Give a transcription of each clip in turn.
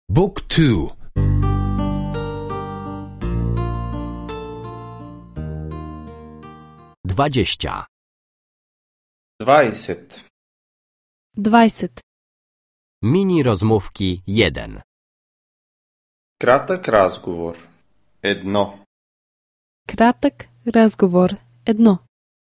Book 2. 20. 20. 20. Mini rozmówki 1. Кратък разговор. 1. Кратък разговор 1.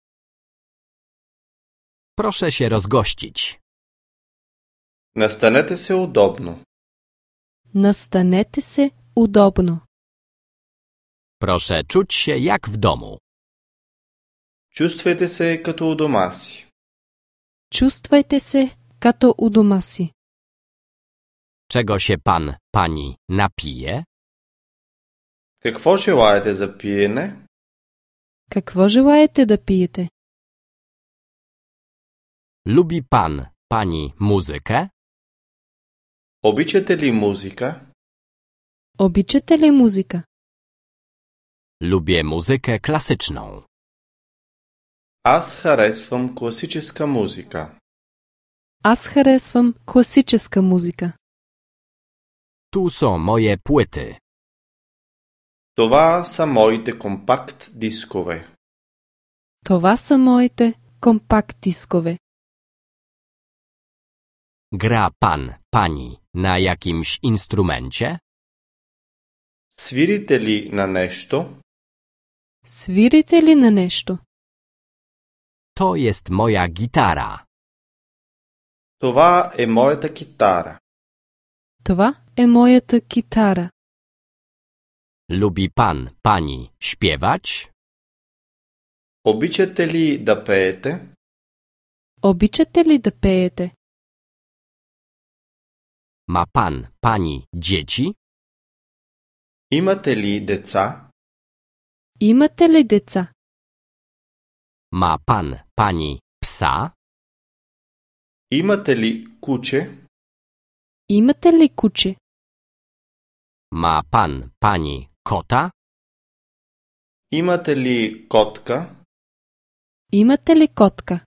Proszę się rozgościć. Настанете се удобно. Настанете се удобно. Proszę czuć się jak w domu. Чувствайте се като у дома си. Чувствайте се като у дома си. Czego się pan, pani napije? Какво желаете за пиене? Какво желаете да пиете? Lubi pan, pani muzykę? Обичате ли музика? Обичате ли музика? Lubię muzykę klasyczną. Аз харесвам класическа музика. Аз харесвам класическа музика. Tu są moje płyty. Това са моите компакт дискове. Това са моите компакт дискове. Gra pan, pani na jakimś instrumencie? Свирите ли на нещо? Свирите ли на нещо? To jest moja gitara. Това е моята китара. Това е моята китара. Lubi pan, pani śpiewać? Обичате ли да пеете? Обичате ли да пеете? Ma pan, pani dzieci? Имате ли деца? Имате ли деца? Ma pan, pani psa? Имате ли куче? Имате ли куче? Ma pan, pani kota? Имате ли котка? Имате ли котка?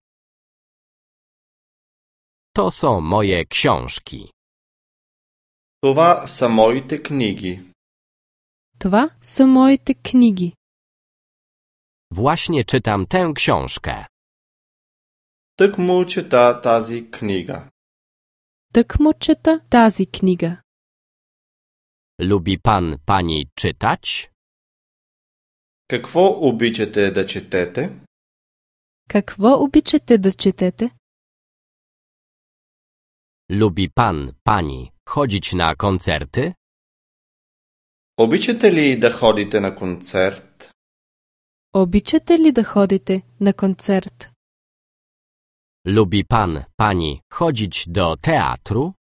To są moje książki. Това са моите книги. Това са моите книги. Właśnie czytam tę książkę. Тъкмо чета тази книга. Тъкмо чета тази книга. Lubi pan, pani czytać? Какво обичате да четете? Какво обичате да четете? Lubi pan, pani chodzić na koncerty? Обичате ли да ходите на концерт? Обичате ли да ходите на концерт? Lubi pan, pani chodzić do teatru?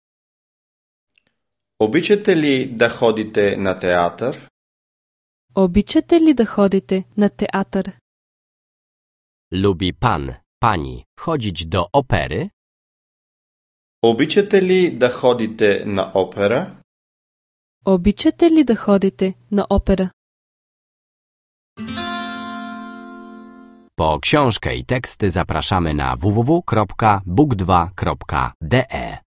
Обичате ли да ходите на театър? Обичате ли да ходите на театър? Lubi pan, pani chodzić do opery? Обичате ли да ходите на опера? Обичате ли да ходите на опера? Po książkę i teksty zapraszamy na www.book2.de.